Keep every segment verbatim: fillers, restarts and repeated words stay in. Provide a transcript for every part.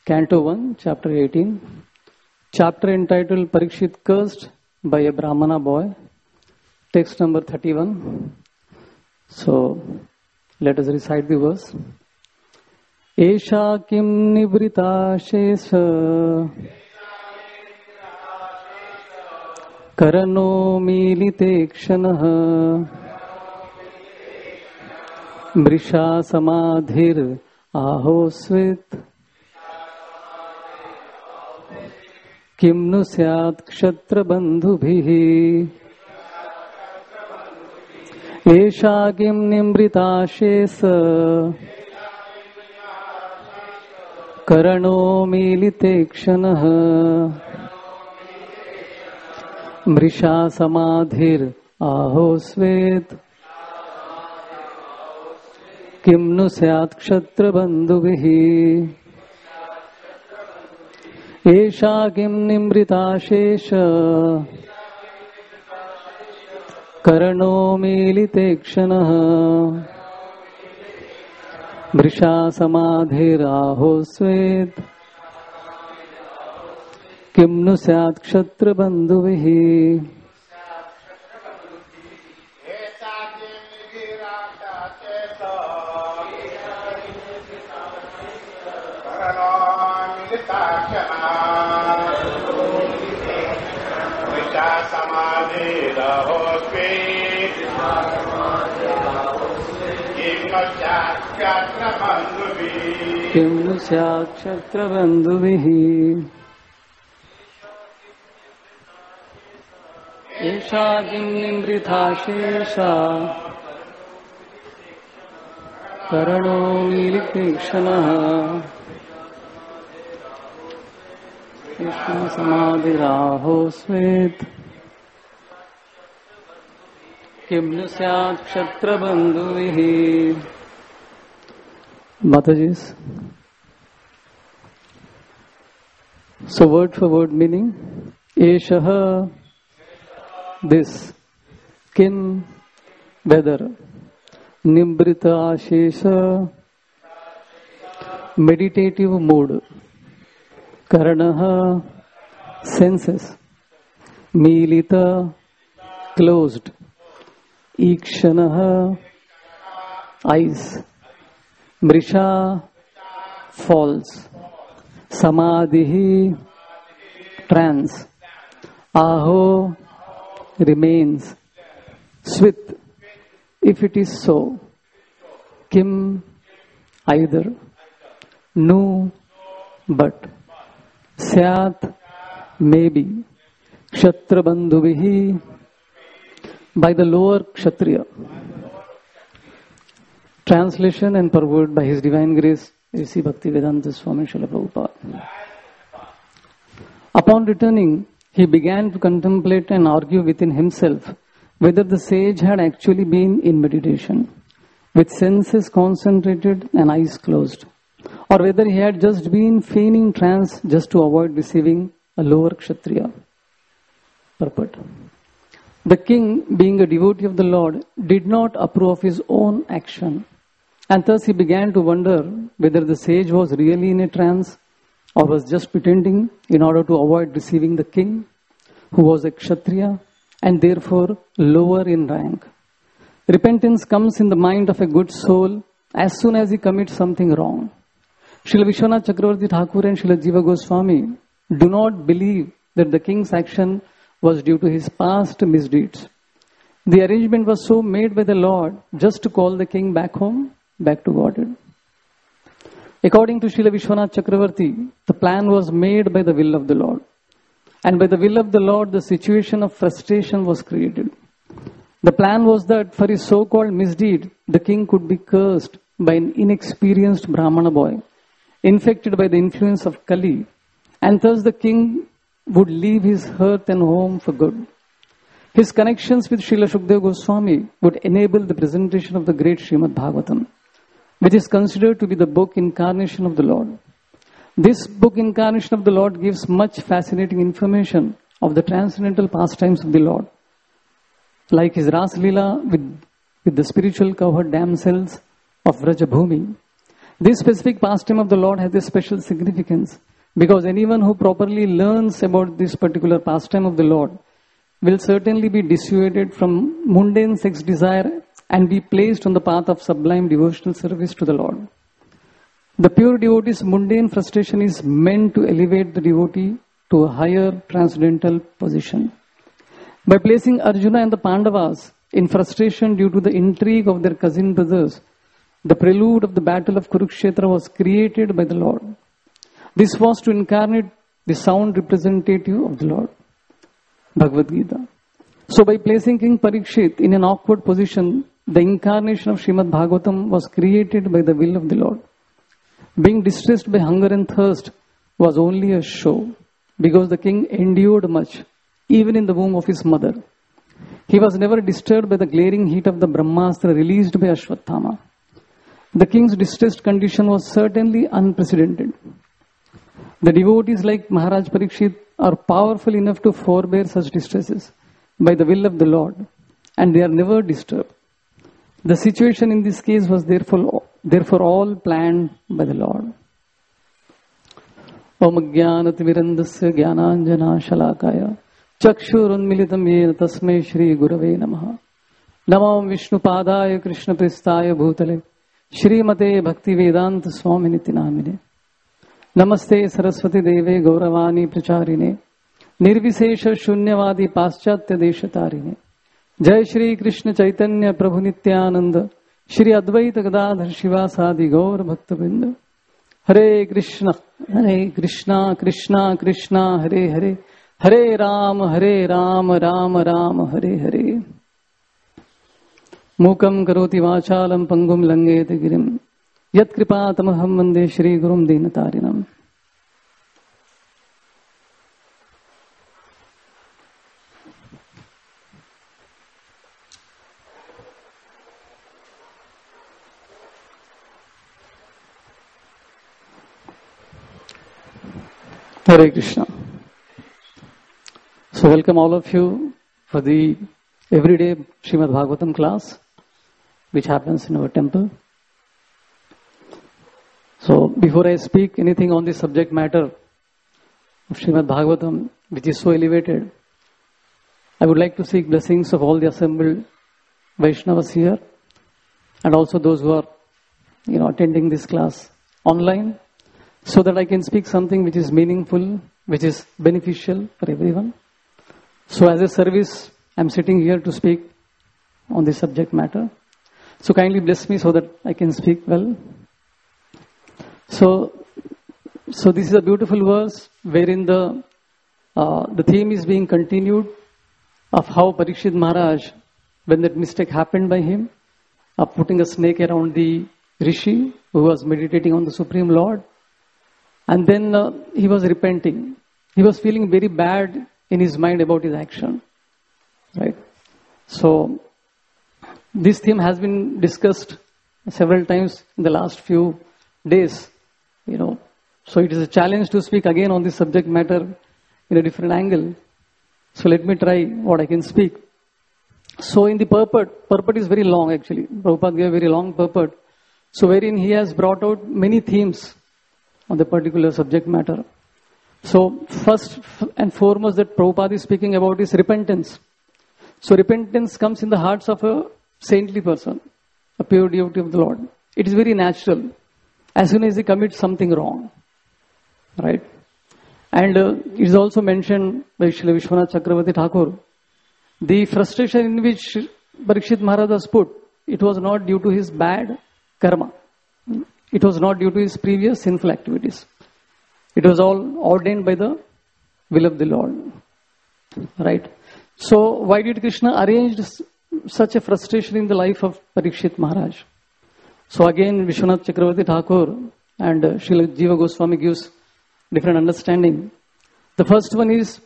Canto one, Chapter eighteen. Chapter entitled Parikshit Cursed by a Brahmana Boy. Text number thirty-one. So, let us recite the verse. Esha kim nivrita shesha karano milite kshanah mrisha samadhir ahosvit किम नु स्यात् क्षत्र बंधुभिः एषा किम निमृताशेष करणो मीलिते क्षणः मृषा समाधिर आहोस्वेत् किम नु स्यात् क्षत्र बंधुभिः एषा किम निमृताशेष करणो मीलिते क्षणः मृषा समाधिराहोस्वेत् किम नु स्यात् क्षत्र बंधुभिः किम नु स्यात् क्षत्र बंधुभिः एषा किम निमृताशेषा करणो मीलिते क्षणः कृष्ण समाधिराहोस्वेत् किम नु स्यात् क्षत्र बंधुभिः. Mataji's. So word for word meaning, Eshaha, this, kin, whether, Nimbrita Ashesha, meditative mood, Karanaha, senses, Milita, closed, Ikshanaha, eyes, Mrisha, falls, Samadhihi, trance, Aho, remains, Swit, if it is so, Kim, either, Nu, but, Syat, maybe, Kshatra Bandhuvihi, by the lower Kshatriya. Translation and forward by His Divine Grace, A C Bhaktivedanta Swami Srila Prabhupada. Upon returning, he began to contemplate and argue within himself whether the sage had actually been in meditation, with senses concentrated and eyes closed, or whether he had just been feigning trance just to avoid receiving a lower Kshatriya. Purport. The king, being a devotee of the Lord, did not approve of his own action. And thus he began to wonder whether the sage was really in a trance or was just pretending in order to avoid receiving the king, who was a Kshatriya and therefore lower in rank. Repentance comes in the mind of a good soul as soon as he commits something wrong. Srila Vishwanath Chakravarti Thakur and Srila Jiva Goswami do not believe that the king's action was due to his past misdeeds. The arrangement was so made by the Lord just to call the king back home, back to Godhead. According to Srila Vishwanath Chakravarti, the plan was made by the will of the Lord. And by the will of the Lord, the situation of frustration was created. The plan was that for his so-called misdeed, the king could be cursed by an inexperienced Brahmana boy, infected by the influence of Kali, and thus the king would leave his hearth and home for good. His connections with Srila Shukdev Goswami would enable the presentation of the great Srimad Bhagavatam, which is considered to be the book incarnation of the Lord. This book incarnation of the Lord gives much fascinating information of the transcendental pastimes of the Lord, like his Ras Leela with, with the spiritual cowherd damsels of Vrajabhumi, This specific pastime of the Lord has a special significance because anyone who properly learns about this particular pastime of the Lord will certainly be dissuaded from mundane sex desire and be placed on the path of sublime devotional service to the Lord. The pure devotee's mundane frustration is meant to elevate the devotee to a higher transcendental position. By placing Arjuna and the Pandavas in frustration due to the intrigue of their cousin brothers, the prelude of the battle of Kurukshetra was created by the Lord. This was to incarnate the sound representative of the Lord. Bhagavad Gita. So by placing King Parikshit in an awkward position, the incarnation of Srimad Bhagavatam was created by the will of the Lord. Being distressed by hunger and thirst was only a show because the king endured much, even in the womb of his mother. He was never disturbed by the glaring heat of the Brahmastra released by Ashwatthama. The king's distressed condition was certainly unprecedented. The devotees like Maharaj Parikshit are powerful enough to forbear such distresses by the will of the Lord, and they are never disturbed. The situation in this case was therefore, therefore all planned by the Lord. Om Jnanatimirandasya Jnananjana Shalakaya Chakshurunmilitam Yena Tasmai Shri Gurave Namaha Namam Vishnu Padaya Krishna Pristaya Bhutale Shrimate Bhakti Vedanta Swami Nitinamine Namaste Saraswati Deve Gauravani Pracharine Nirvisesha Shunyavadi Paschatya Deshatarine Jai Shri Krishna Chaitanya Prabhu Nityananda Shri Advaita Gadadhar Shivasadi Gaur Bhaktavinda Hare Krishna Hare Krishna Krishna Krishna Hare Hare Hare Ram Hare Ram Ram Ram Hare Hare Mukam Karoti Vachalam Pangum Langete Girim Yat Kripa Tamaham Vande Shri Gurum Dinatarinam. Hare Krishna. So welcome all of you for the everyday Srimad Bhagavatam class which happens in our temple. So before I speak anything on the subject matter of Srimad Bhagavatam which is so elevated, I would like to seek blessings of all the assembled Vaishnavas here and also those who are you know attending this class online, so that I can speak something which is meaningful, which is beneficial for everyone. So as a service, I am sitting here to speak on this subject matter. So kindly bless me so that I can speak well. So, so this is a beautiful verse wherein the uh, the theme is being continued of how Parikshit Maharaj, when that mistake happened by him, of putting a snake around the Rishi who was meditating on the Supreme Lord, and then uh, he was repenting. He was feeling very bad in his mind about his action, right? So this theme has been discussed several times in the last few days, you know. So it is a challenge to speak again on this subject matter in a different angle. So let me try what I can speak. So in the purport, purport is very long actually. Prabhupada gave a very long purport. So wherein he has brought out many themes on the particular subject matter. So first and foremost that Prabhupada is speaking about is repentance. So repentance comes in the hearts of a saintly person, a pure devotee of the Lord. It is very natural as soon as he commits something wrong, right? And uh, it is also mentioned by Srila Vishwanath Chakravarti Thakur, the frustration in which Parikshit Maharaj was put, it was not due to his bad karma. It was not due to his previous sinful activities. It was all ordained by the will of the Lord. Right? So, why did Krishna arrange such a frustration in the life of Parikshit Maharaj? So again, Vishwanath Chakravarti Thakur and uh, Srila Jiva Goswami gives different understanding. The first one is,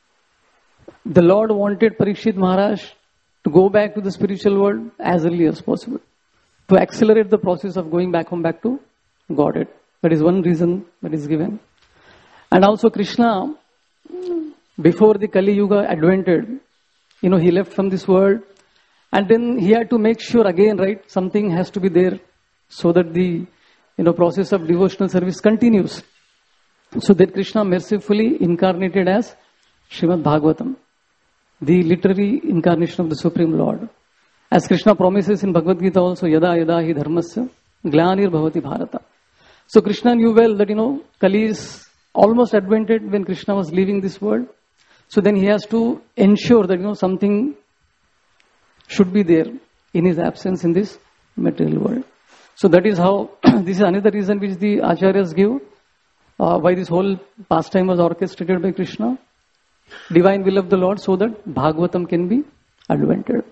the Lord wanted Parikshit Maharaj to go back to the spiritual world as early as possible, to accelerate the process of going back home, back to Godhead. That is one reason that is given. And also Krishna, before the Kali Yuga advented, you know, he left from this world, and then he had to make sure again, right, something has to be there so that the, you you know, process of devotional service continues. So that Krishna mercifully incarnated as Srimad Bhagavatam, the literary incarnation of the Supreme Lord. As Krishna promises in Bhagavad Gita also, Yada Yada Hi Dharmasya Glanir Bhavati Bharata. So Krishna knew well that, you know, Kali is almost advented when Krishna was leaving this world. So then he has to ensure that, you know, something should be there in his absence in this material world. So that is how, this is another reason which the Acharyas give, uh, why this whole pastime was orchestrated by Krishna, divine will of the Lord, so that Bhagavatam can be advented.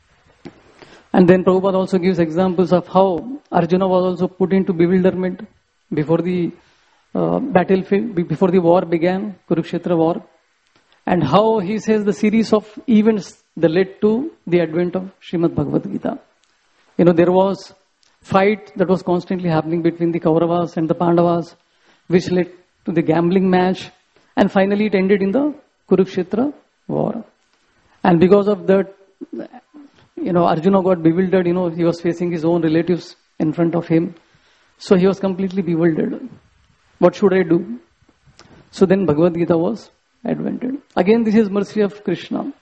And then Prabhupada also gives examples of how Arjuna was also put into bewilderment before the uh, battlefield, before the war began, Kurukshetra war, and how he says the series of events that led to the advent of Srimad Bhagavad Gita. You know, there was fight that was constantly happening between the Kauravas and the Pandavas, which led to the gambling match, and finally it ended in the Kurukshetra war. And because of that, you know, Arjuna got bewildered. You know, he was facing his own relatives in front of him. So he was completely bewildered. What should I do? So then Bhagavad Gita was advented. Again, this is mercy of Krishna.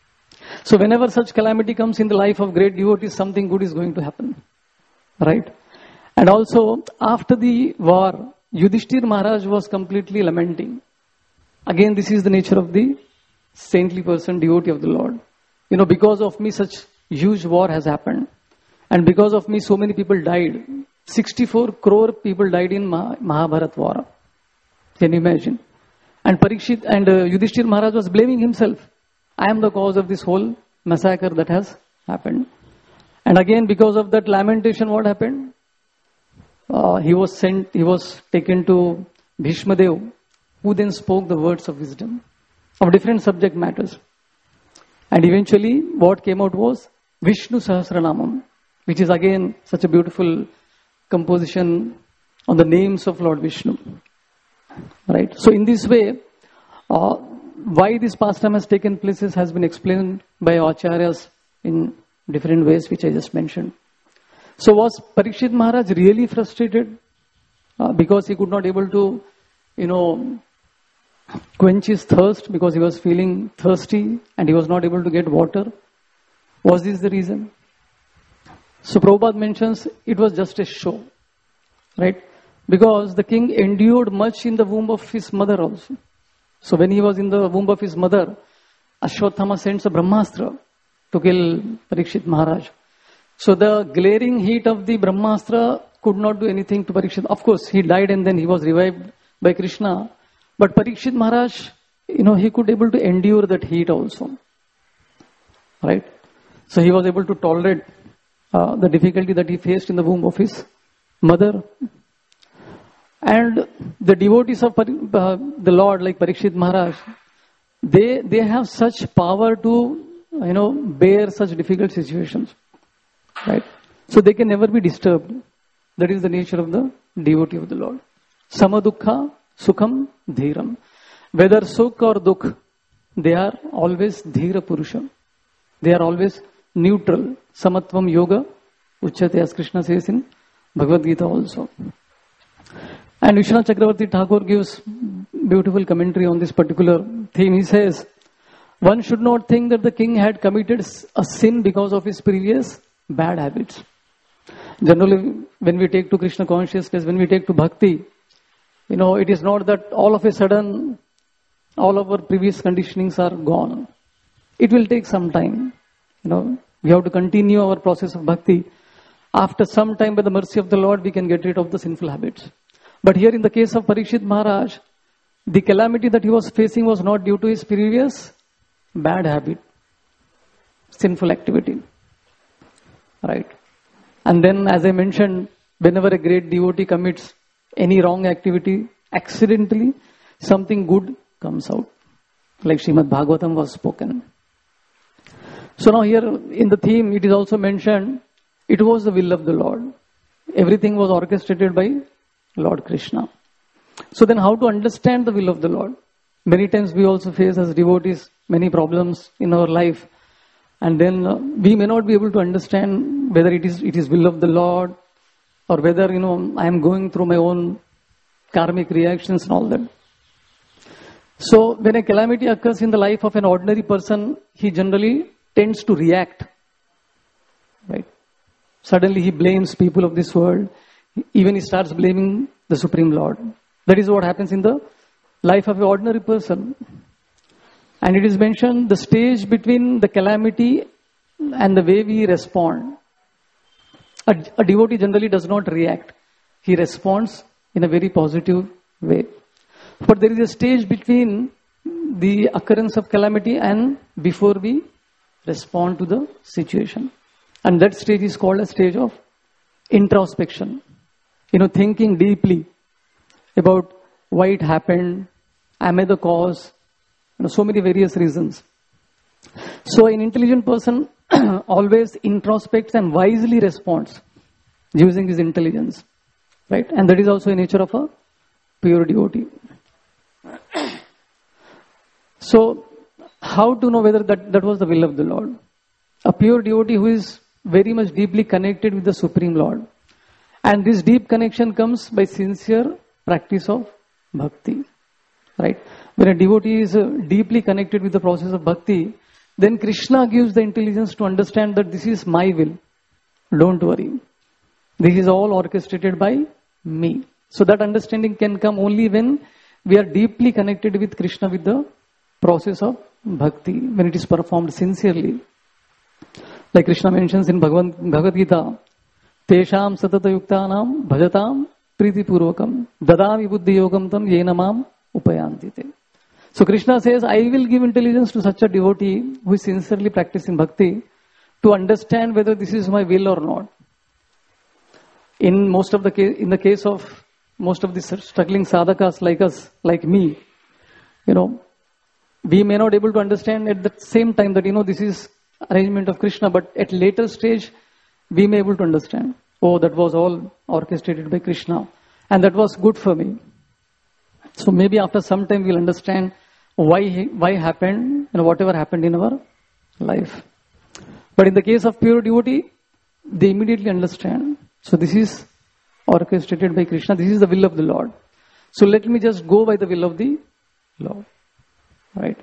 So whenever such calamity comes in the life of great devotees, something good is going to happen. Right? And also, after the war, Yudhishthir Maharaj was completely lamenting. Again, this is the nature of the saintly person, devotee of the Lord. You know, because of me, such huge war has happened. And because of me, so many people died. sixty-four crore people died in Mah- Mahabharat war. Can you imagine? And Parikshit and uh, Yudhishthir Maharaj was blaming himself. I am the cause of this whole massacre that has happened. And again, because of that lamentation, what happened? Uh, he was sent, he was taken to Bhishma Dev, who then spoke the words of wisdom of different subject matters. And eventually, what came out was Vishnu Sahasranamam, which is again such a beautiful composition on the names of Lord Vishnu. Right? So in this way, uh, why this pastime has taken place has been explained by Acharyas in different ways, which I just mentioned. So was Parikshit Maharaj really frustrated uh, because he could not able to, you know, quench his thirst because he was feeling thirsty and he was not able to get water? Was this the reason? So Prabhupada mentions it was just a show, right? Because the king endured much in the womb of his mother also. So when he was in the womb of his mother, Ashwatthama sends a Brahmastra to kill Parikshit Maharaj. So the glaring heat of the Brahmastra could not do anything to Parikshit. Of course, he died and then he was revived by Krishna. But Parikshit Maharaj, you know, he could able to endure that heat also. Right? So he was able to tolerate uh, the difficulty that he faced in the womb of his mother. And the devotees of uh, the Lord, like Parikshit Maharaj, they they have such power to, you know, bear such difficult situations. Right? So they can never be disturbed. That is the nature of the devotee of the Lord. Samadukha, Sukham, Dhiram. Whether Sukh or Dukh, they are always Dhira Purusha. They are always neutral. Samatvam Yoga, Uchyate, as Krishna says in Bhagavad Gita also. And Vishwanath Chakravarti Thakur gives beautiful commentary on this particular theme. He says, one should not think that the king had committed a sin because of his previous bad habits. Generally, when we take to Krishna consciousness, when we take to bhakti, you know, it is not that all of a sudden all of our previous conditionings are gone. It will take some time. You know, we have to continue our process of bhakti. After some time, by the mercy of the Lord, we can get rid of the sinful habits. But here in the case of Parikshit Maharaj, the calamity that he was facing was not due to his previous bad habit, sinful activity. Right? And then, as I mentioned, whenever a great devotee commits any wrong activity, accidentally, something good comes out. Like Srimad Bhagavatam was spoken. So now here in the theme, it is also mentioned, it was the will of the Lord. Everything was orchestrated by Lord Krishna. So then how to understand the will of the Lord? Many times we also face as devotees many problems in our life. And then uh, we may not be able to understand whether it is it is will of the Lord or whether, you know, I am going through my own karmic reactions and all that. So when a calamity occurs in the life of an ordinary person, he generally tends to react. Right? Suddenly he blames people of this world. Even he starts blaming the Supreme Lord. That is what happens in the life of an ordinary person. And it is mentioned the stage between the calamity and the way we respond. A, a devotee generally does not react. He responds in a very positive way. But there is a stage between the occurrence of calamity and before we respond to the situation. And that stage is called a stage of introspection. You know, thinking deeply about why it happened, am I the cause, you know, so many various reasons. So an intelligent person always introspects and wisely responds using his intelligence. Right? And that is also a nature of a pure devotee. So, how to know whether that, that was the will of the Lord? A pure devotee who is very much deeply connected with the Supreme Lord. And this deep connection comes by sincere practice of bhakti. Right? When a devotee is uh, deeply connected with the process of bhakti, then Krishna gives the intelligence to understand that this is my will. Don't worry. This is all orchestrated by me. So that understanding can come only when we are deeply connected with Krishna with the process of bhakti, when it is performed sincerely. Like Krishna mentions in Bhagavad, Bhagavad Gita, Tesham satata yuktanam bhajatam priti purvakam dadami buddhi yogam tam yenamam upayantite. So Krishna says, I will give intelligence to such a devotee who is sincerely practicing bhakti to understand whether this is my will or not. In most of the case, in the case of most of the struggling sadhakas like us, like me, you know, we may not be able to understand at the same time that, you know, this is arrangement of Krishna, but at later stage, we may be able to understand, oh, that was all orchestrated by Krishna, and that was good for me. So maybe after some time, we'll understand why why happened and whatever happened in our life. But in the case of pure devotee, they immediately understand. So this is orchestrated by Krishna. This is the will of the Lord. So let me just go by the will of the Lord. Right?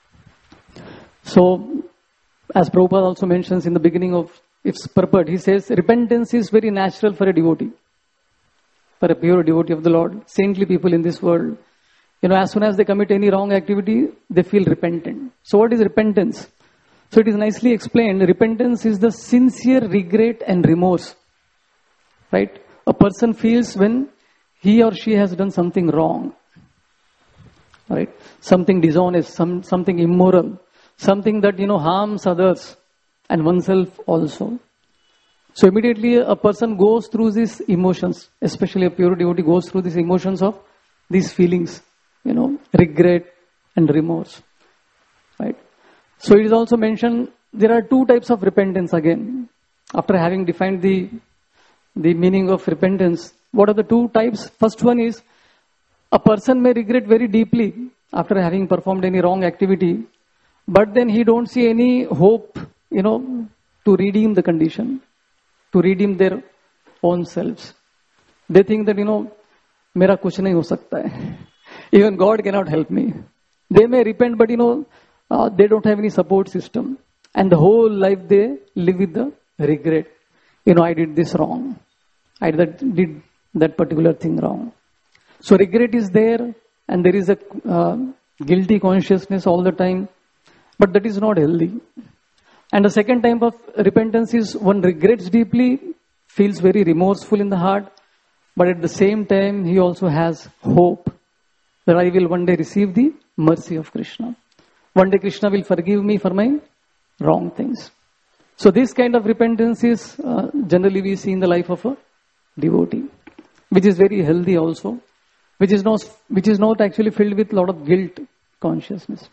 So, as Prabhupada also mentions in the beginning of its purport, he says, repentance is very natural for a devotee. For a pure devotee of the Lord. Saintly people in this world. You know, as soon as they commit any wrong activity, they feel repentant. So what is repentance? So it is nicely explained. Repentance is the sincere regret and remorse. Right? A person feels when he or she has done something wrong. Right? Something dishonest, some, something immoral, something that, you know, harms others and oneself also. So immediately a person goes through these emotions, especially a pure devotee goes through these emotions of these feelings, you know, regret and remorse. Right? So it is also mentioned there are two types of repentance again. After having defined the the meaning of repentance, what are the two types? First one is a person may regret very deeply after having performed any wrong activity, but then he don't see any hope, you know, to redeem the condition, to redeem their own selves. They think that, you know, mera kuch nahi ho sakta hai. Even God cannot help me. They may repent, but, you know, uh, they don't have any support system. And the whole life they live with the regret. You know, I did this wrong. I did that particular thing wrong. So regret is there, and there is a uh, guilty consciousness all the time. But that is not healthy. And the second type of repentance is one regrets deeply, feels very remorseful in the heart, but at the same time he also has hope that I will one day receive the mercy of Krishna. One day Krishna will forgive me for my wrong things. So this kind of repentance is uh, generally we see in the life of a devotee, which is very healthy also, which is not which is not actually filled with a lot of guilt consciousness.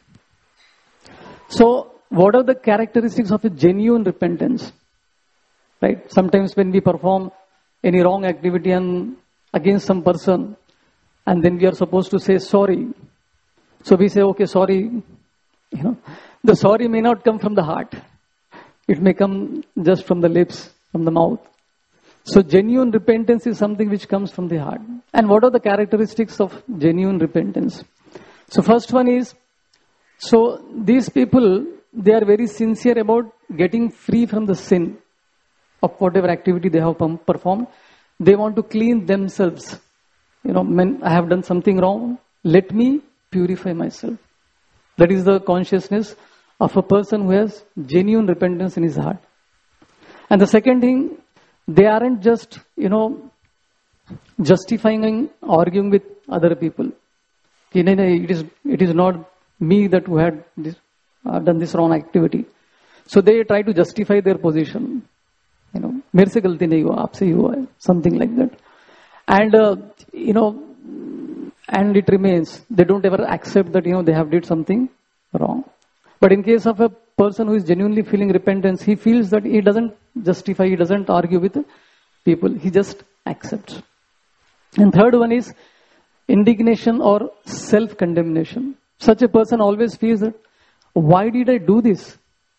So what are the characteristics of a genuine repentance? Right? Sometimes when we perform any wrong activity and against some person, and then we are supposed to say sorry. So we say, okay, sorry. You know, the sorry may not come from the heart. It may come just from the lips, from the mouth. So genuine repentance is something which comes from the heart. And what are the characteristics of genuine repentance? So first one is, so these people, they are very sincere about getting free from the sin of whatever activity they have performed. They want to clean themselves. You know, when I have done something wrong, let me purify myself. That is the consciousness of a person who has genuine repentance in his heart. And the second thing, they aren't just, you know, justifying and arguing with other people. It is, it is not me that who had this, uh, done this wrong activity. So they try to justify their position. You know, मेरे से गलती नहीं हुआ, आपसे ही हुआ है, something like that. And, uh, you know, and it remains. They don't ever accept that, you know, they have did something wrong. But in case of a person who is genuinely feeling repentance, he feels that he doesn't justify, he doesn't argue with people. He just accepts. And third one is indignation or self-condemnation. Such a person always feels that, why did I do this?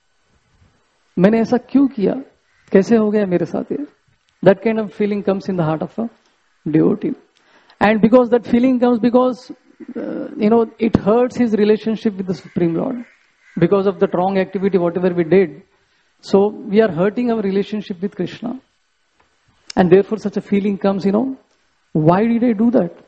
मैंने ऐसा क्यों किया? कैसे हो गया मेरे साथ ये? That kind of feeling comes in the heart of a devotee. And because that feeling comes because, uh, you know, it hurts his relationship with the Supreme Lord. Because of that wrong activity, whatever we did. So we are hurting our relationship with Krishna. And therefore such a feeling comes, you know, why did I do that?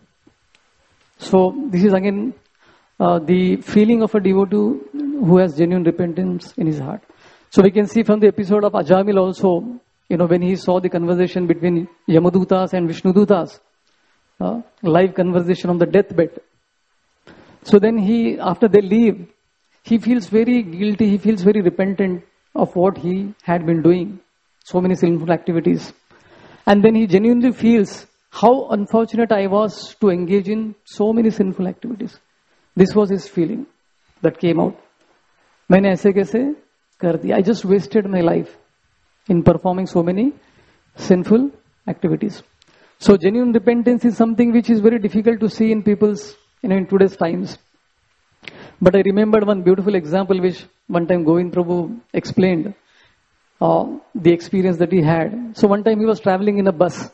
So this is again uh, the feeling of a devotee who has genuine repentance in his heart. So we can see from the episode of Ajamil also, you know, when he saw the conversation between Yamadutas and Vishnudutas, uh, live conversation on the deathbed. So then he, after they leave, he feels very guilty, he feels very repentant of what he had been doing, so many sinful activities. And then he genuinely feels how unfortunate I was to engage in so many sinful activities. This was his feeling that came out. मैंने ऐसे कैसे कर दिया? I just wasted my life in performing so many sinful activities. So genuine repentance is something which is very difficult to see in people's, you know, in today's times. But I remembered one beautiful example which one time Govind Prabhu explained uh, the experience that he had. So one time he was traveling in a bus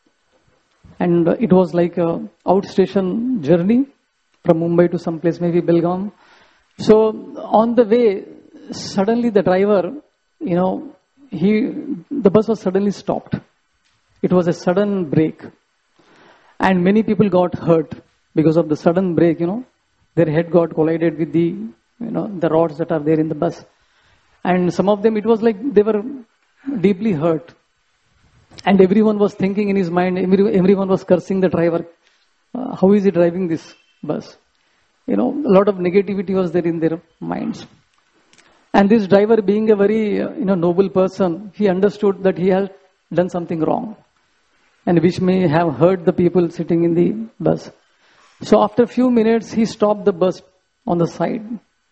and it was like a outstation journey from Mumbai to some place, maybe Belgaum. So on the way, suddenly the driver, you know, he the bus was suddenly stopped. It was a sudden break. And many people got hurt because of the sudden break, you know. Their head got collided with the, you know, the rods that are there in the bus. And some of them, it was like they were deeply hurt. And everyone was thinking in his mind, every, everyone was cursing the driver. Uh, how is he driving this bus? You know, a lot of negativity was there in their minds. And this driver, being a very, uh, you know, noble person, he understood that he had done something wrong. And which may have hurt the people sitting in the bus. So after a few minutes, he stopped the bus on the side.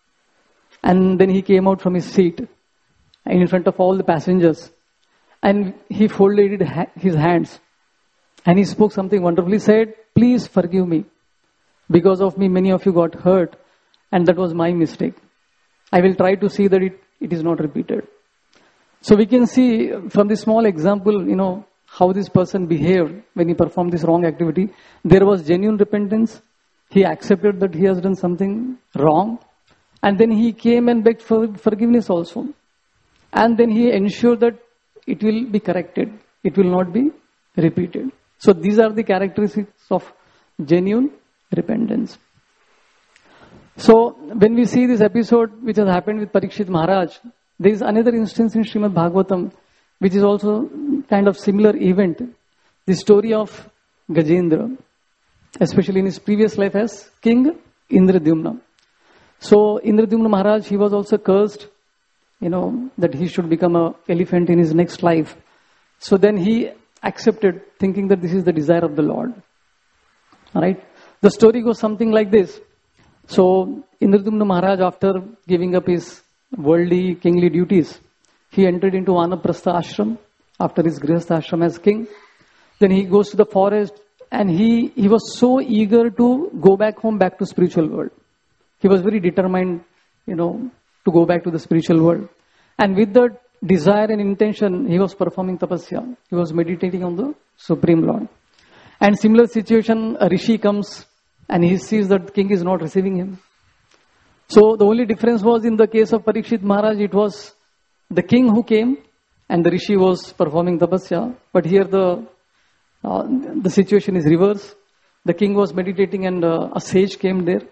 And then he came out from his seat in front of all the passengers. And he folded his hands. And he spoke something wonderful. He said, please forgive me. Because of me, many of you got hurt. And that was my mistake. I will try to see that it, it is not repeated. So we can see from this small example, you know, how this person behaved when he performed this wrong activity. There was genuine repentance. He accepted that he has done something wrong. And then he came and begged for forgiveness also. And then he ensured that it will be corrected. It will not be repeated. So these are the characteristics of genuine repentance. So when we see this episode which has happened with Parikshit Maharaj, there is another instance in Srimad Bhagavatam which is also kind of similar event. The story of Gajendra, especially in his previous life as King Indradyumna. So Indradyumna Maharaj, he was also cursed, you know, that he should become an elephant in his next life. So then he accepted, thinking that this is the desire of the Lord. Alright? The story goes something like this. So Indradyumna Maharaj, after giving up his worldly, kingly duties, he entered into Vanaprastha ashram after his Grihastha ashram as king. Then he goes to the forest and he, he was so eager to go back home, back to spiritual world. He was very determined, you know, to go back to the spiritual world. And with that desire and intention, he was performing tapasya. He was meditating on the Supreme Lord. And similar situation, a rishi comes and he sees that the king is not receiving him. So the only difference was in the case of Parikshit Maharaj, it was the king who came and the rishi was performing tapasya. But here the uh, the situation is reverse. The king was meditating and uh, a sage came there.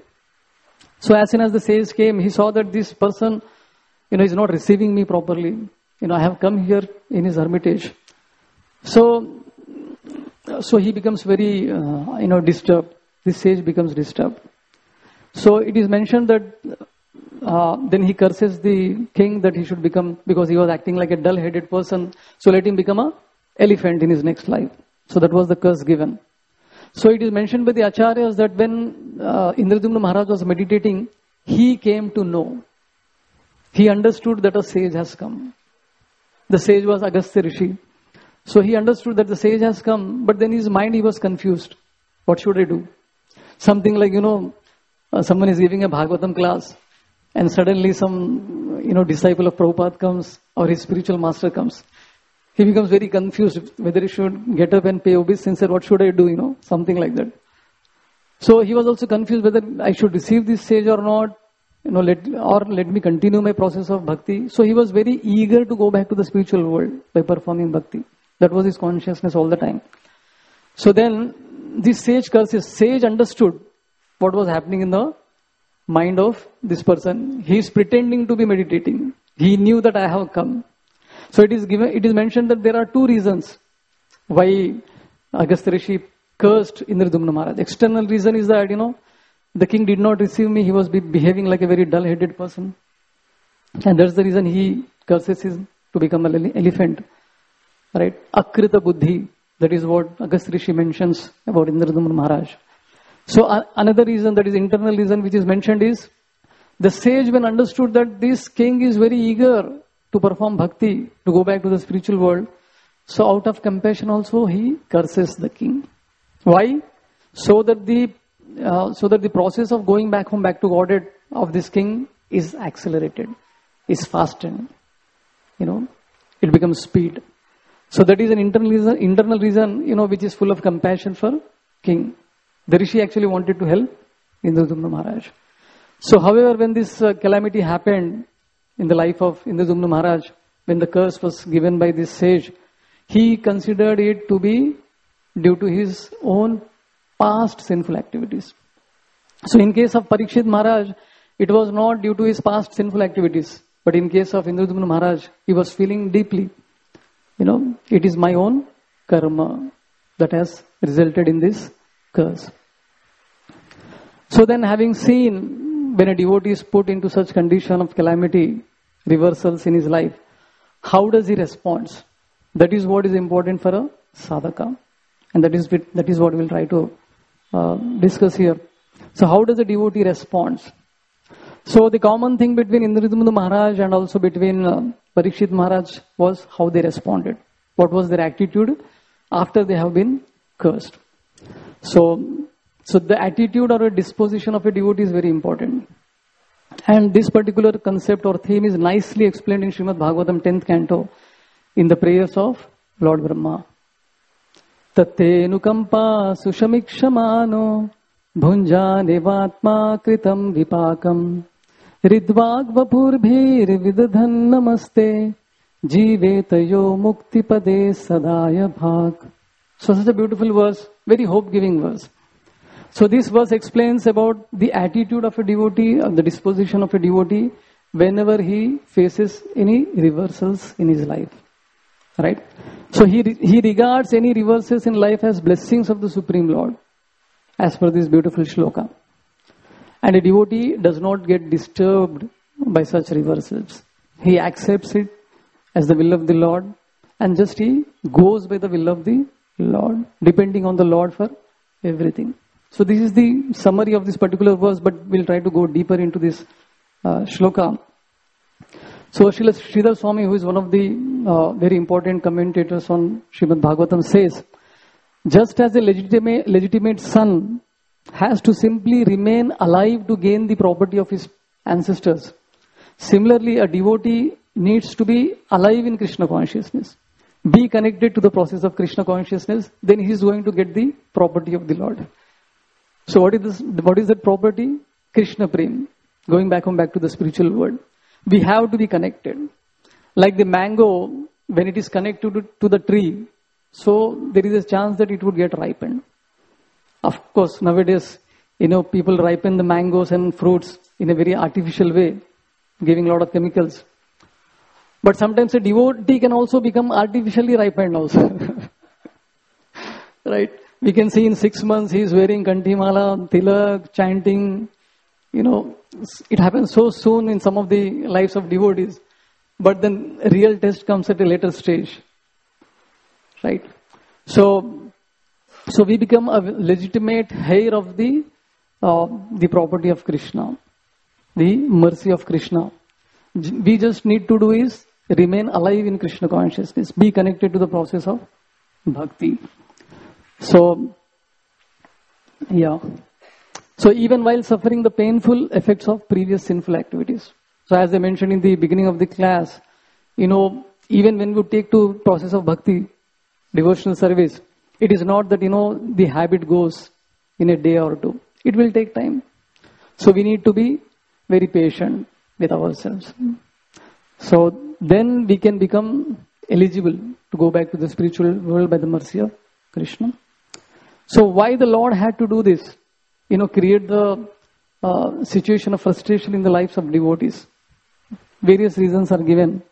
So as soon as the sage came, he saw that this person, you know, is not receiving me properly. You know, I have come here in his hermitage. So, so he becomes very, uh, you know, disturbed. This sage becomes disturbed. So it is mentioned that uh, then he curses the king that he should become, because he was acting like a dull-headed person. So let him become a elephant in his next life. So that was the curse given. So it is mentioned by the Acharyas that when uh, Indradumna Maharaj was meditating, he came to know. He understood that a sage has come. The sage was Agastya Rishi. So he understood that the sage has come, but then his mind, he was confused. What should I do? Something like, you know, uh, someone is giving a Bhagavatam class and suddenly some, you know, disciple of Prabhupada comes or his spiritual master comes. He becomes very confused whether he should get up and pay obeisance or what should I do, you know, something like that. So he was also confused whether I should receive this sage or not, you know, let or let me continue my process of bhakti. So he was very eager to go back to the spiritual world by performing bhakti. That was his consciousness all the time. So then this sage curses, sage understood what was happening in the mind of this person. He is pretending to be meditating. He knew that I have come. So it is given. It is mentioned that there are two reasons why Agastya Rishi cursed Indradumna Maharaj. External reason is that, you know, the king did not receive me. He was be behaving like a very dull-headed person. And that's the reason he curses him to become an elephant. Right? Akrita Buddhi. That is what Agastya Rishi mentions about Indradumna Maharaj. So uh, another reason, that is internal reason, which is mentioned is the sage, when understood that this king is very eager to perform bhakti, to go back to the spiritual world, so out of compassion also he curses the king. Why? So that the uh, so that the process of going back home, back to Godhead of this king is accelerated, is fastened. You know, it becomes speed. So that is an internal reason, internal reason, you know, which is full of compassion for king. The rishi actually wanted to help Indradumna Maharaj. So however, when this uh, calamity happened in the life of Indradumna Maharaj, when the curse was given by this sage, he considered it to be due to his own past sinful activities. So in case of Parikshit Maharaj, it was not due to his past sinful activities. But in case of Indradumna Maharaj, he was feeling deeply, you know, it is my own karma that has resulted in this curse. So then, having seen when a devotee is put into such condition of calamity, reversals in his life, how does he respond? That is what is important for a sadhaka. And that is that is what we will try to uh, discuss here. So how does a devotee respond? So the common thing between Indradumna Maharaj and also between uh, Parikshit Maharaj was how they responded. What was their attitude after they have been cursed? So, so the attitude or a disposition of a devotee is very important. And this particular concept or theme is nicely explained in Srimad Bhagavatam tenth canto in the prayers of Lord Brahma. Tate nukampa sushamikshamano bhunja nevatma kritam vipakam ridvag vapurbhir vidadhan namaste jivetayo mukti pade sadaya bhag. So such a beautiful verse, very hope-giving verse. So this verse explains about the attitude of a devotee, or the disposition of a devotee whenever he faces any reversals in his life. Right? So he he regards any reversals in life as blessings of the Supreme Lord, as per this beautiful shloka. And a devotee does not get disturbed by such reversals. He accepts it as the will of the Lord and just he goes by the will of the Lord, depending on the Lord for everything. So this is the summary of this particular verse, but we'll try to go deeper into this uh, shloka. So Srila Sridhar Swami, who is one of the uh, very important commentators on Srimad Bhagavatam, says, just as a legitimate, legitimate son has to simply remain alive to gain the property of his ancestors, similarly a devotee needs to be alive in Krishna consciousness. Be connected to the process of Krishna consciousness, then he is going to get the property of the Lord. So what is this, what is that property? Krishna Prem. Going back home back to the spiritual world. We have to be connected. Like the mango, when it is connected to, to the tree, so there is a chance that it would get ripened. Of course, nowadays, you know, people ripen the mangoes and fruits in a very artificial way, giving a lot of chemicals. But sometimes a devotee can also become artificially ripened also. Right? We can see in six months he is wearing Kantimala, Tilak, chanting. You know, it happens so soon in some of the lives of devotees. But then real test comes at a later stage. Right? So, so we become a legitimate heir of the, uh, the property of Krishna. The mercy of Krishna. We just need to do is remain alive in Krishna consciousness. Be connected to the process of bhakti. So, yeah. So even while suffering the painful effects of previous sinful activities. So as I mentioned in the beginning of the class, you know, even when we take to process of bhakti, devotional service, it is not that, you know, the habit goes in a day or two. It will take time. So we need to be very patient with ourselves. So then we can become eligible to go back to the spiritual world by the mercy of Krishna. So why the Lord had to do this? You know, create the uh, situation of frustration in the lives of devotees. Various reasons are given.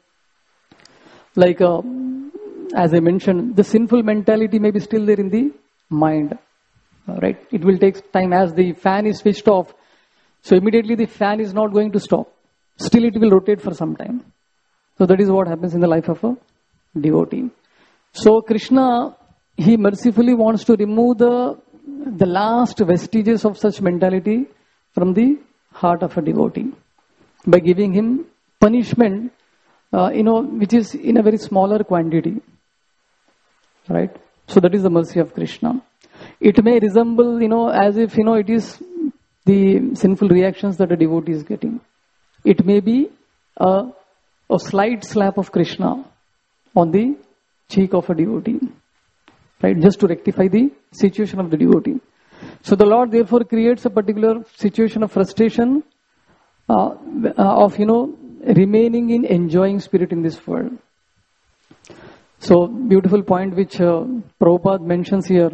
Like, uh, as I mentioned, the sinful mentality may be still there in the mind. Uh, right? It will take time as the fan is switched off. So immediately the fan is not going to stop. Still it will rotate for some time. So that is what happens in the life of a devotee. So Krishna, he mercifully wants to remove the, the last vestiges of such mentality from the heart of a devotee by giving him punishment, uh, you know, which is in a very smaller quantity. Right? So that is the mercy of Krishna. It may resemble, you know, as if, you know, it is the sinful reactions that a devotee is getting. It may be a, a slight slap of Krishna on the cheek of a devotee. Right? Just to rectify the situation of the devotee. So the Lord therefore creates a particular situation of frustration uh, of, you know, remaining in enjoying spirit in this world. So beautiful point which uh, Prabhupada mentions here.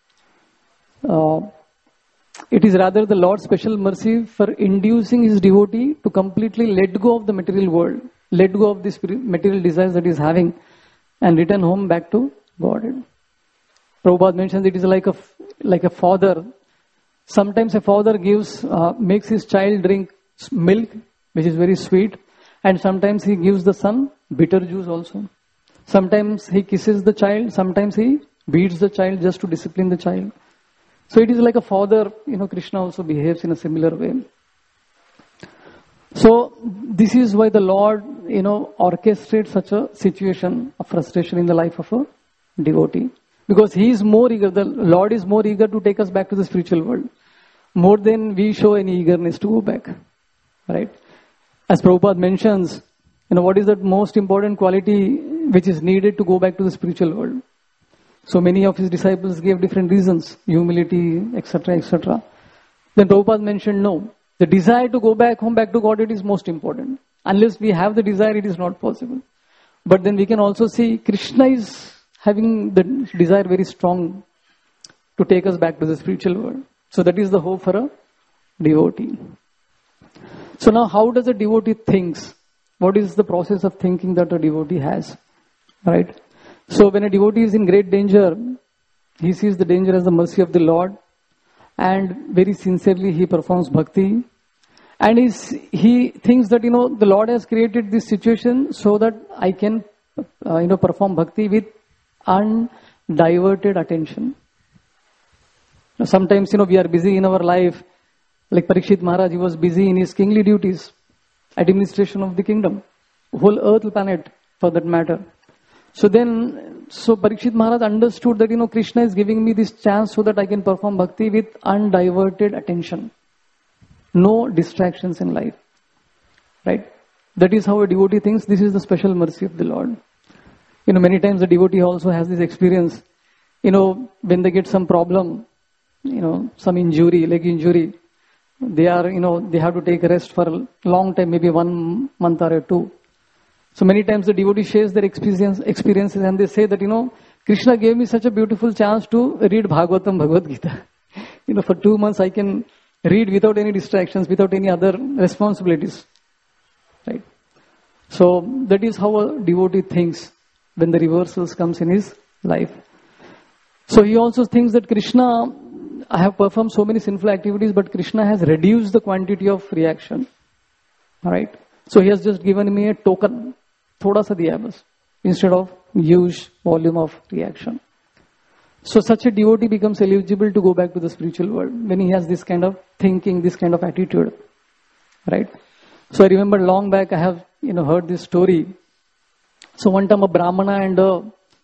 Uh, it is rather the Lord's special mercy for inducing his devotee to completely let go of the material world, let go of this material desires that he is having and return home back to Godhead. Prabhupada mentions it is like a, like a father. Sometimes a father gives, uh, makes his child drink milk, which is very sweet, and sometimes he gives the son bitter juice also. Sometimes he kisses the child, sometimes he beats the child just to discipline the child. So it is like a father, you know, Krishna also behaves in a similar way. So this is why the Lord, you know, orchestrates such a situation of frustration in the life of a devotee. Because he is more eager, the Lord is more eager to take us back to the spiritual world. More than we show any eagerness to go back. Right? As Prabhupada mentions, you know, what is that most important quality which is needed to go back to the spiritual world? So many of his disciples gave different reasons, humility, et cetera, et cetera. Then Prabhupada mentioned, no, the desire to go back home, back to Godhead is most important. Unless we have the desire, it is not possible. But then we can also see Krishna is having the desire very strong to take us back to the spiritual world. So that is the hope for a devotee. So now how does a devotee thinks? What is the process of thinking that a devotee has? Right? So when a devotee is in great danger, he sees the danger as the mercy of the Lord and very sincerely he performs bhakti. And he's, he thinks that, you know, the Lord has created this situation so that I can, uh, you know, perform bhakti with undiverted attention. Now, sometimes, you know, we are busy in our life. Like Parikshit Maharaj, he was busy in his kingly duties, administration of the kingdom, whole earth planet for that matter. So then, so Parikshit Maharaj understood that, you know, Krishna is giving me this chance so that I can perform bhakti with undiverted attention. No distractions in life. Right? That is how a devotee thinks this is the special mercy of the Lord. You know, many times the devotee also has this experience. You know, when they get some problem, you know, some injury, leg injury, they are, you know, they have to take rest for a long time, maybe one month or two. So many times the devotee shares their experience, experiences and they say that, you know, Krishna gave me such a beautiful chance to read Bhagavatam, Bhagavad Gita. You know, for two months I can read without any distractions, without any other responsibilities. Right? So that is how a devotee thinks when the reversals comes in his life. So he also thinks that Krishna, I have performed so many sinful activities, but Krishna has reduced the quantity of reaction. Alright? So he has just given me a token. Thoda sa diya bas. Instead of huge volume of reaction. So such a devotee becomes eligible to go back to the spiritual world when he has this kind of thinking, this kind of attitude. Right? So I remember long back I have, you know, heard this story. So one time a Brahmana and a,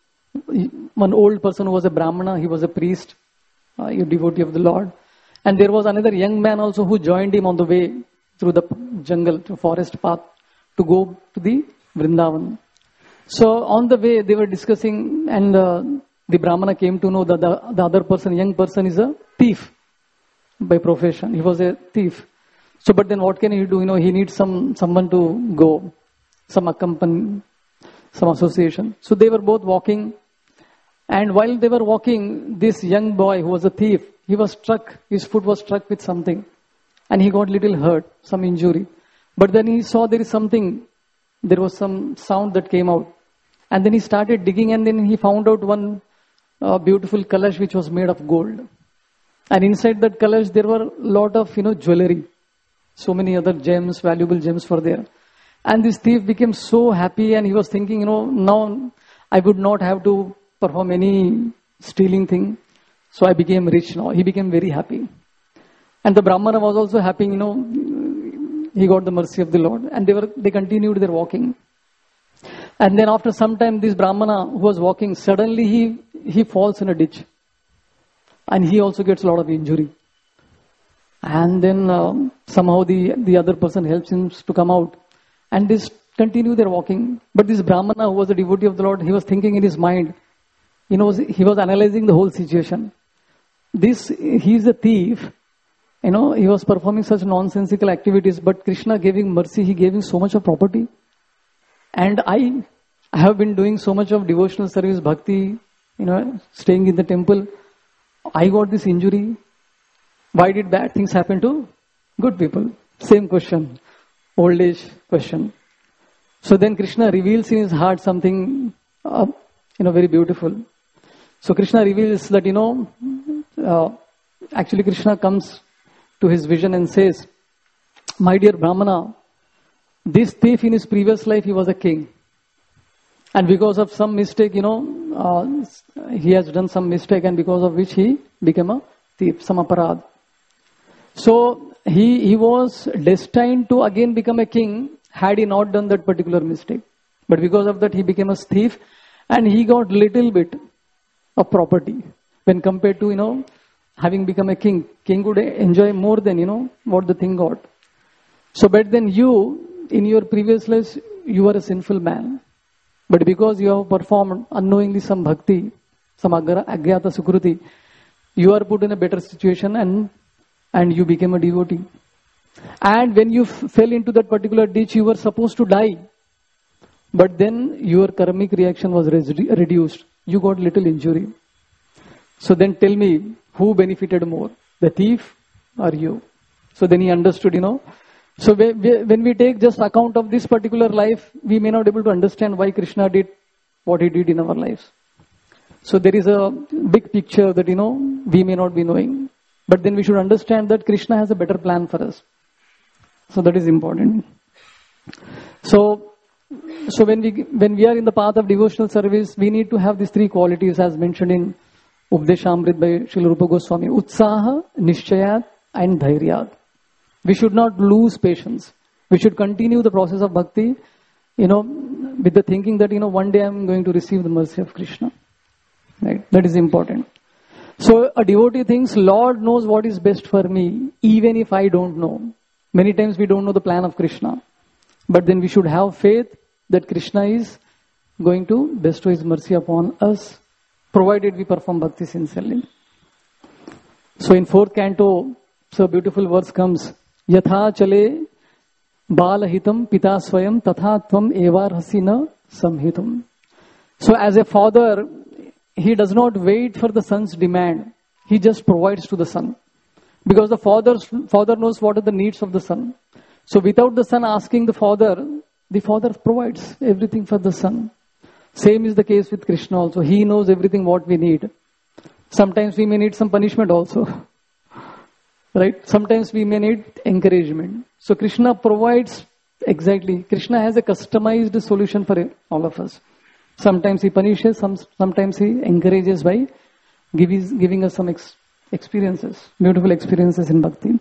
one old person who was a Brahmana, he was a priest, uh, a devotee of the Lord. And there was another young man also who joined him on the way through the jungle, to forest path to go to the Vrindavan. So on the way they were discussing and uh, the Brahmana came to know that the, the other person, young person is a thief by profession. He was a thief. So but then what can he do? You know, he needs some someone to go, some accompany, some association. So they were both walking and while they were walking, this young boy who was a thief, he was struck, his foot was struck with something and he got little hurt, some injury. But then he saw there is something, there was some sound that came out. And then he started digging and then he found out one uh, beautiful kalash which was made of gold. And inside that kalash there were a lot of, you know, jewelry. So many other gems, valuable gems were there. And this thief became so happy and he was thinking, you know, now I would not have to perform any stealing thing. So I became rich now. He became very happy. And the Brahmana was also happy, you know, he got the mercy of the Lord. And they were, they continued their walking. And then after some time, this Brahmana who was walking, suddenly he, he falls in a ditch. And he also gets a lot of injury. And then uh, somehow the, the other person helps him to come out. And they continue their walking. But this Brahmana who was a devotee of the Lord, he was thinking in his mind, you know, he was analyzing the whole situation. This, he is a thief. You know, he was performing such nonsensical activities, but Krishna gave him mercy, he gave him so much of property. And I, I have been doing so much of devotional service, bhakti, you know, staying in the temple. I got this injury. Why did bad things happen to good people? Same question. Old age question. So then Krishna reveals in his heart something, uh, you know, very beautiful. So Krishna reveals that, you know, uh, actually Krishna comes to his vision and says, my dear Brahmana, this thief in his previous life, he was a king. And because of some mistake, you know, uh, he has done some mistake and because of which he became a thief, some aparad. So he, he was destined to again become a king had he not done that particular mistake. But because of that, he became a thief and he got little bit of property when compared to, you know, having become a king. King would enjoy more than, you know, what the thing got. So, but then you, in your previous lives, you were a sinful man. But because you have performed unknowingly some bhakti, some agyata sukruti, you are put in a better situation and, and you became a devotee. And when you f- fell into that particular ditch, you were supposed to die. But then your karmic reaction was res- reduced. You got little injury. So then tell me, who benefited more? The thief or you? So then he understood, you know. So when we take just account of this particular life, we may not be able to understand why Krishna did what he did in our lives. So there is a big picture that, you know, we may not be knowing. But then we should understand that Krishna has a better plan for us. So that is important. So, so when we when we are in the path of devotional service, we need to have these three qualities as mentioned in Updeshamrit by Srila Rupa Goswami. Utsaha, Nishchayat and Dhairyat. We should not lose patience. We should continue the process of bhakti, you know, with the thinking that, you know, one day I am going to receive the mercy of Krishna. Right? That is important. So a devotee thinks, Lord knows what is best for me, even if I don't know. Many times we don't know the plan of Krishna. But then we should have faith that Krishna is going to bestow his mercy upon us, provided we perform bhakti sincerely. So in fourth canto, so beautiful verse comes, Yatha chale balahitam pita swayam tatha tvam evarhasina samhitam. So as a father, he does not wait for the son's demand. He just provides to the son. Because the father, father knows what are the needs of the son. So without the son asking the father, the father provides everything for the son. Same is the case with Krishna also. He knows everything what we need. Sometimes we may need some punishment also. Right? Sometimes we may need encouragement. So Krishna provides exactly. Krishna has a customized solution for all of us. Sometimes he punishes, some, sometimes he encourages by giving, giving us some ex, experiences, beautiful experiences in bhakti.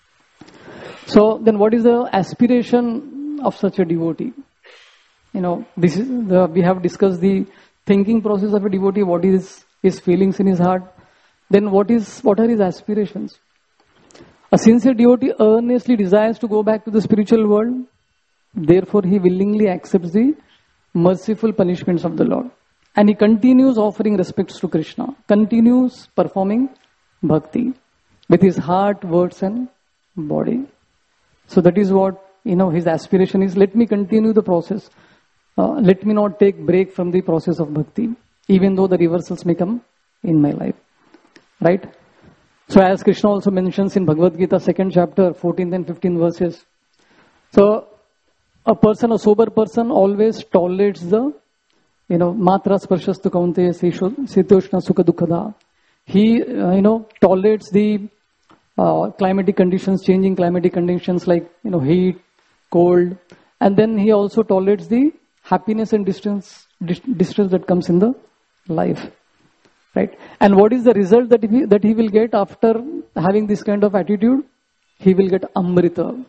So then what is the aspiration of such a devotee? You know, this is the, we have discussed the thinking process of a devotee, what is his feelings in his heart. Then what is what are his aspirations? A sincere devotee earnestly desires to go back to the spiritual world. Therefore, he willingly accepts the merciful punishments of the Lord. And he continues offering respects to Krishna, continues performing bhakti with his heart, words and body. So that is what, you know, his aspiration is. Let me continue the process. Uh, let me not take break from the process of bhakti, even though the reversals may come in my life. Right? So as Krishna also mentions in Bhagavad Gita, second chapter, fourteenth and fifteenth verses. So a person, a sober person always tolerates the, you know, matra sparshastu kaunteya sitoshna sukha dukkada. He, uh, you know, tolerates the uh, climatic conditions, changing climatic conditions like, you know, heat, cold. And then he also tolerates the happiness and distress, distress that comes in the life. Right? And what is the result that he, that he will get after having this kind of attitude? He will get Amrita.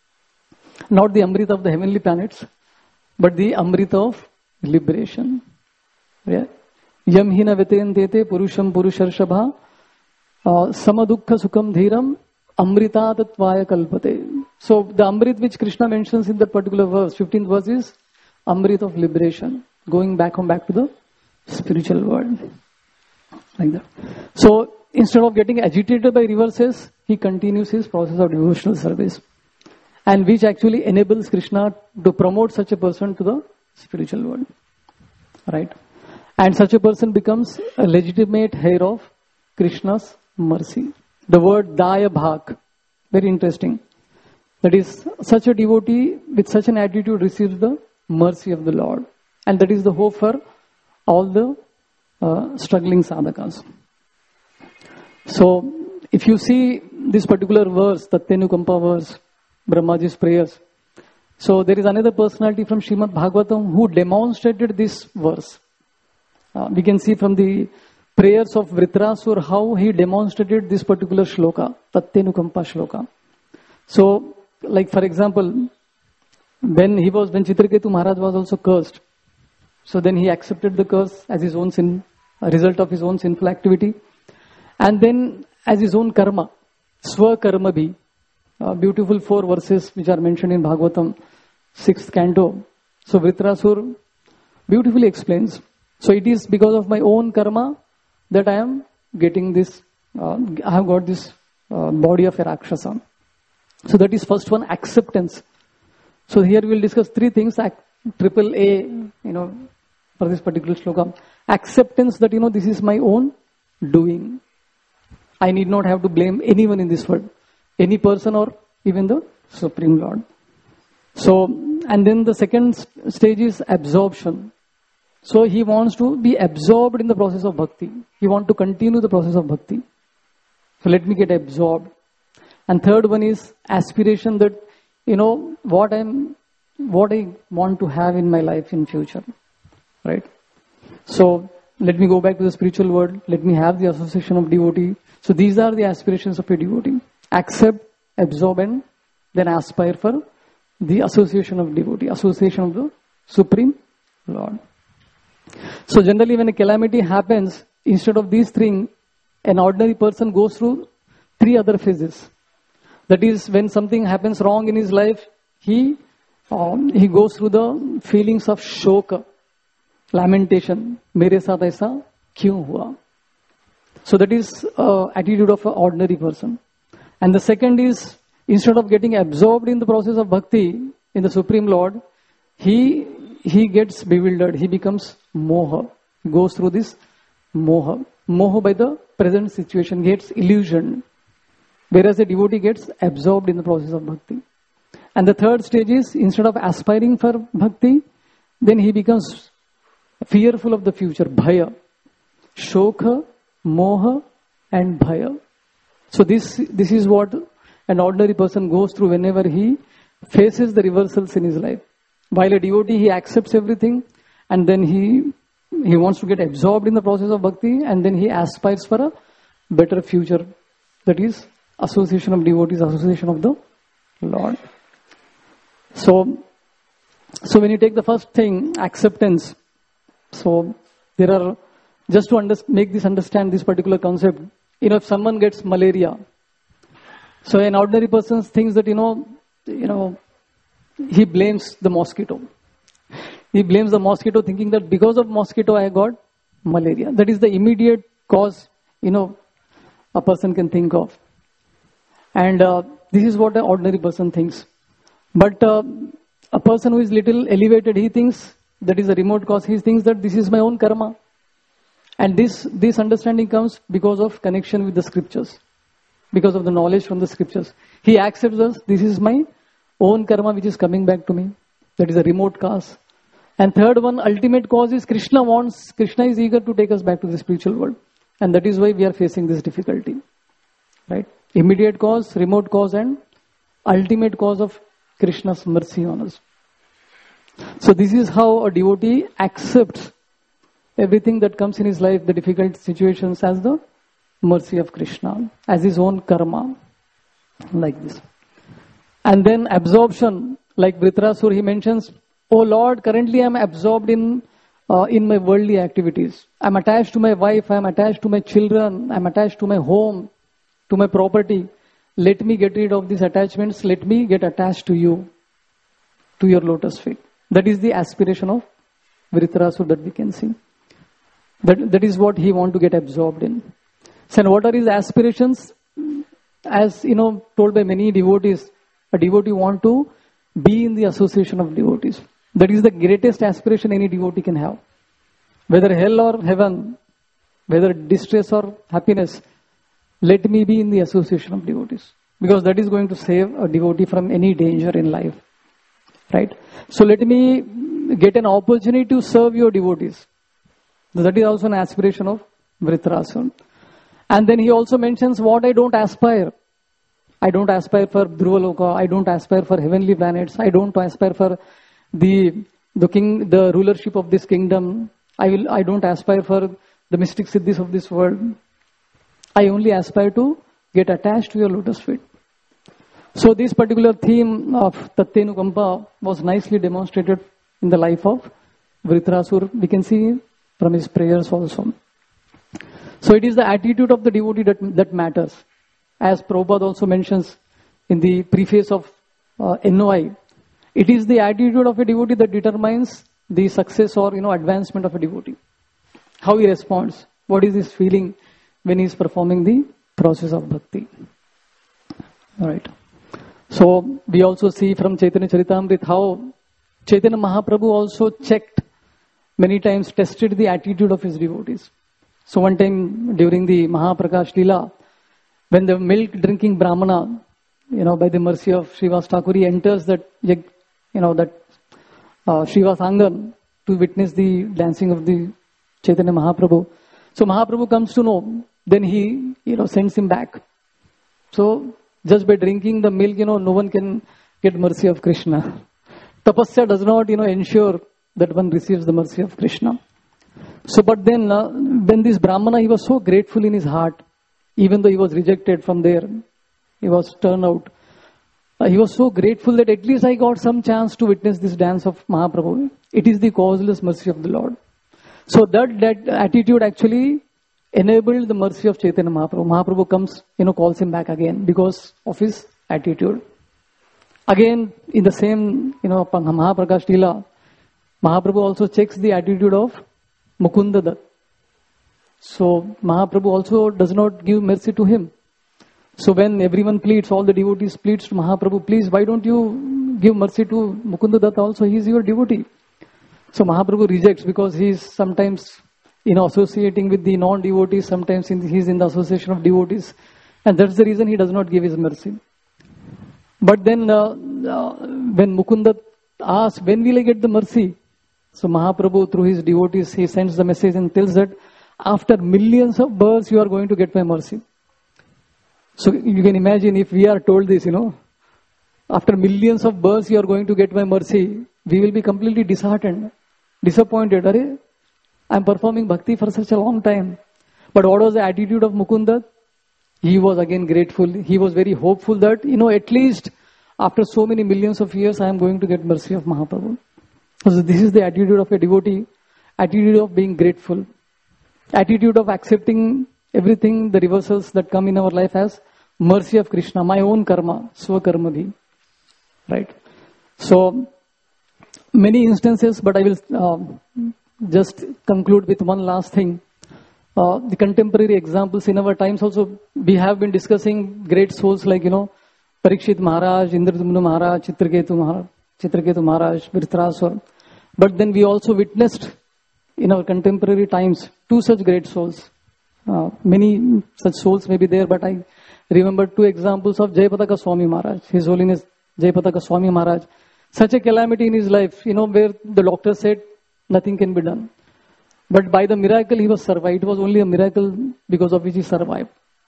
Not the Amrita of the heavenly planets, but the Amrita of liberation. Yeah? Yam hina vetendete purusham purusharshabha samadukha sukham dhiram amrita tatvaya kalpate. So the Amrit which Krishna mentions in that particular verse, fifteenth verse, is Amrit of liberation. Going back home, back to the spiritual world. Like that. So instead of getting agitated by reverses, he continues his process of devotional service. And which actually enables Krishna to promote such a person to the spiritual world. Right? And such a person becomes a legitimate heir of Krishna's mercy. The word Daya Bhak, very interesting. That is, such a devotee with such an attitude receives the mercy of the Lord. And that is the hope for all the uh, struggling sadhakas. So, if you see this particular verse, Tattenukampa verse, Brahmaji's prayers. So there is another personality from Srimad Bhagavatam who demonstrated this verse. Uh, we can see from the prayers of Vritrasur how he demonstrated this particular shloka, Tattenukampa shloka. So, like for example, when he was, when Chitraketu Maharaj was also cursed, so then he accepted the curse as his own sin, a result of his own sinful activity. And then as his own karma, Swa Karma Bhi, uh, beautiful four verses which are mentioned in Bhagavatam, sixth canto. So Vritrasur beautifully explains. So it is because of my own karma that I am getting this, uh, I have got this uh, body of a Rakshasa. So that is first one, acceptance. So here we will discuss three things, triple A, you know, for this particular shloka. Acceptance that, you know, this is my own doing. I need not have to blame anyone in this world, any person or even the Supreme Lord. So, and then the second stage is absorption. So he wants to be absorbed in the process of bhakti. He wants to continue the process of bhakti. So let me get absorbed. And third one is aspiration that, you know, what I'm, what I want to have in my life in future. Right? So let me go back to the spiritual world. Let me have the association of devotee. So these are the aspirations of a devotee. Accept, absorb, and then aspire for the association of devotee, association of the Supreme Lord. So generally when a calamity happens, instead of these three, an ordinary person goes through three other phases. That is, when something happens wrong in his life, he Um, he goes through the feelings of shoka, lamentation. Mere saath aisa kyun hua? So that is uh, attitude of an ordinary person. And the second is, instead of getting absorbed in the process of bhakti in the Supreme Lord, he he gets bewildered. He becomes moha. He goes through this moha. Moha by the present situation, gets illusioned. Whereas a devotee gets absorbed in the process of bhakti. And the third stage is, instead of aspiring for bhakti, then he becomes fearful of the future. Bhaya. Shokha, moha and bhaya. So this this is what an ordinary person goes through whenever he faces the reversals in his life. While a devotee, he accepts everything and then he he wants to get absorbed in the process of bhakti and then he aspires for a better future. That is association of devotees, association of the Lord. So, so when you take the first thing, acceptance. So there are, just to under, make this understand this particular concept, you know, if someone gets malaria, so an ordinary person thinks that, you know, you know, he blames the mosquito. He blames the mosquito thinking that because of mosquito I got malaria. That is the immediate cause, you know, a person can think of. And uh, this is what an ordinary person thinks. But uh, a person who is little elevated, he thinks that is a remote cause. He thinks that this is my own karma. And this, this understanding comes because of connection with the scriptures. Because of the knowledge from the scriptures. He accepts this, this is my own karma which is coming back to me. That is a remote cause. And third one, ultimate cause is Krishna wants, Krishna is eager to take us back to the spiritual world. And that is why we are facing this difficulty. Right? Immediate cause, remote cause and ultimate cause of Krishna's mercy on us. So this is how a devotee accepts everything that comes in his life, the difficult situations, as the mercy of Krishna, as his own karma, like this. And then absorption, like Vritrasur, he mentions, oh Lord, currently I am absorbed in uh, in my worldly activities. I am attached to my wife, I am attached to my children, I am attached to my home, to my property. Let me get rid of these attachments. Let me get attached to you, to your lotus feet. That is the aspiration of Vritrasur that we can see. That, that is what he wants to get absorbed in. So what are his aspirations? As you know, told by many devotees, a devotee wants to be in the association of devotees. That is the greatest aspiration any devotee can have. Whether hell or heaven, whether distress or happiness, let me be in the association of devotees. Because that is going to save a devotee from any danger in life. Right? So let me get an opportunity to serve your devotees. That is also an aspiration of Vritrasur. And then he also mentions what I don't aspire. I don't aspire for Dhruvaloka. I don't aspire for heavenly planets. I don't aspire for the the king, the rulership of this kingdom. I will. I don't aspire for the mystic siddhis of this world. I only aspire to get attached to your lotus feet. So this particular theme of Tattenukampa was nicely demonstrated in the life of Vritrasur. We can see from his prayers also. So it is the attitude of the devotee that, that matters. As Prabhupada also mentions in the preface of uh, N O I, it is the attitude of a devotee that determines the success or, you know, advancement of a devotee. How he responds, what is his feeling when he is performing the process of bhakti. Alright. So we also see from Chaitanya Charitamrita how Chaitanya Mahaprabhu also checked many times, tested the attitude of his devotees. So one time during the Mahaprakash Leela, when the milk drinking Brahmana, you know, by the mercy of Srivas Thakur, he enters that, you know, that uh, Srivas Angan to witness the dancing of the Chaitanya Mahaprabhu. So Mahaprabhu comes to know, then he, you know, sends him back. So just by drinking the milk, you know, no one can get mercy of Krishna. Tapasya does not, you know, ensure that one receives the mercy of Krishna. So, but then, uh, when this Brahmana, he was so grateful in his heart, even though he was rejected from there, he was turned out. Uh, he was so grateful that at least I got some chance to witness this dance of Mahaprabhu. It is the causeless mercy of the Lord. So that, that attitude actually enabled the mercy of Chaitanya Mahaprabhu. Mahaprabhu comes, you know, calls him back again because of his attitude. Again, in the same, you know, Mahaprakash Leela, Mahaprabhu also checks the attitude of Mukunda Dutt. So Mahaprabhu also does not give mercy to him. So when everyone pleads, all the devotees pleads to Mahaprabhu, please, why don't you give mercy to Mukunda Dutt also? He is your devotee. So Mahaprabhu rejects because he is sometimes, you know, associating with the non-devotees, sometimes he is in the association of devotees. And that's the reason he does not give his mercy. But then uh, uh, when Mukunda asks, when will I get the mercy? So Mahaprabhu, through his devotees, he sends the message and tells that after millions of births, you are going to get my mercy. So you can imagine if we are told this, you know, after millions of births, you are going to get my mercy, we will be completely disheartened, disappointed. Are, I am performing bhakti for such a long time. But what was the attitude of Mukunda? He was again grateful. He was very hopeful that, you know, at least after so many millions of years, I am going to get mercy of Mahaprabhu. So this is the attitude of a devotee, attitude of being grateful, attitude of accepting everything, the reversals that come in our life as mercy of Krishna, my own karma, swakarma bhi. Right? So, many instances, but I will uh, just conclude with one last thing. Uh, the contemporary examples in our times also, we have been discussing great souls like, you know, Parikshit Maharaj, Indradyumna Maharaj, Chitraketu Maharaj, Chitraketu Maharaj, Dhritarashtra. But then we also witnessed in our contemporary times two such great souls. Uh, many such souls may be there, but I remember two examples of Jayapataka Swami Maharaj, His Holiness Jayapataka Swami Maharaj. Such a calamity in his life, you know, where the doctor said nothing can be done. But by the miracle he was survived. It was only a miracle because of which he survived.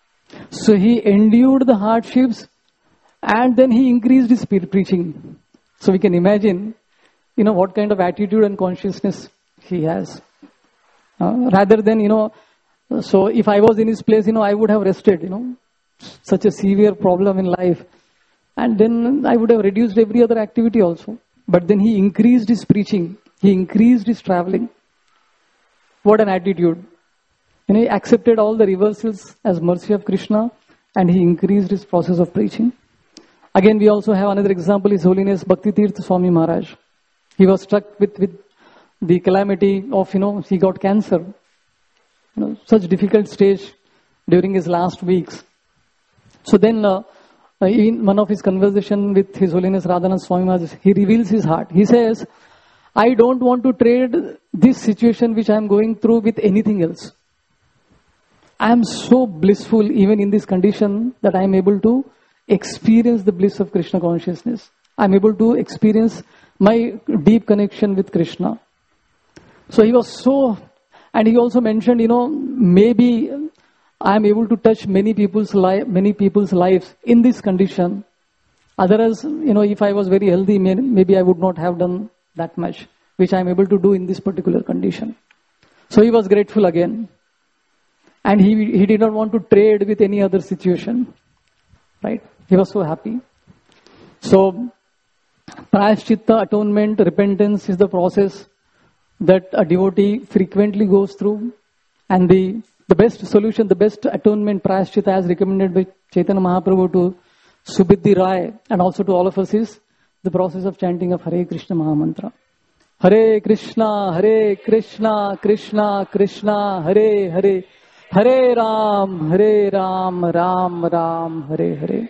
So he endured the hardships and then he increased his preaching. So we can imagine, you know, what kind of attitude and consciousness he has. Uh, rather than, you know, so if I was in his place, you know, I would have rested, you know, such a severe problem in life. And then I would have reduced every other activity also. But then he increased his preaching. He increased his traveling. What an attitude. And he accepted all the reversals as mercy of Krishna and he increased his process of preaching. Again, we also have another example, His Holiness Bhakti Tirtha Swami Maharaj. He was struck with, with the calamity of, you know, he got cancer. You know, such difficult stage during his last weeks. So then, uh, in one of his conversation with His Holiness Radhanath Swami Maharaj, he reveals his heart. He says, I don't want to trade this situation which I am going through with anything else. I am so blissful even in this condition that I am able to experience the bliss of Krishna consciousness. I am able to experience my deep connection with Krishna. So he was so, and he also mentioned, you know, maybe I am able to touch many people's life, many people's lives in this condition. Otherwise, you know, if I was very healthy, maybe I would not have done that much, which I am able to do in this particular condition. So he was grateful again. And he, he did not want to trade with any other situation. Right? He was so happy. So, prayaschitta, atonement, repentance is the process that a devotee frequently goes through. And the, the best solution, the best atonement, prayaschitta as recommended by Chaitanya Mahaprabhu to Subuddhi Rai and also to all of us is the process of chanting of Hare Krishna Mahamantra. Hare Krishna, Hare Krishna, Krishna Krishna, Hare Hare, Hare Ram, Hare Ram, Ram Ram, Hare Hare.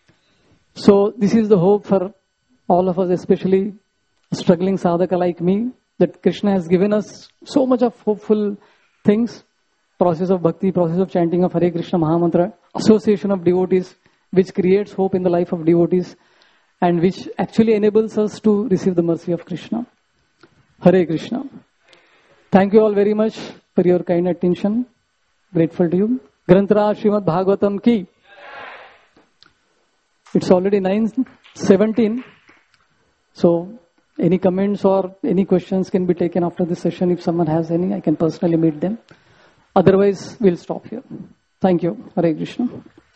So this is the hope for all of us, especially struggling sadhaka like me, that Krishna has given us so much of hopeful things. Process of bhakti, process of chanting of Hare Krishna Mahamantra, association of devotees, which creates hope in the life of devotees and which actually enables us to receive the mercy of Krishna. Hare Krishna. Thank you all very much for your kind attention. Grateful to you. Granthara Srimad Bhagavatam ki. It's already nine seventeen. So, any comments or any questions can be taken after this session. If someone has any, I can personally meet them. Otherwise, we'll stop here. Thank you. Hare Krishna.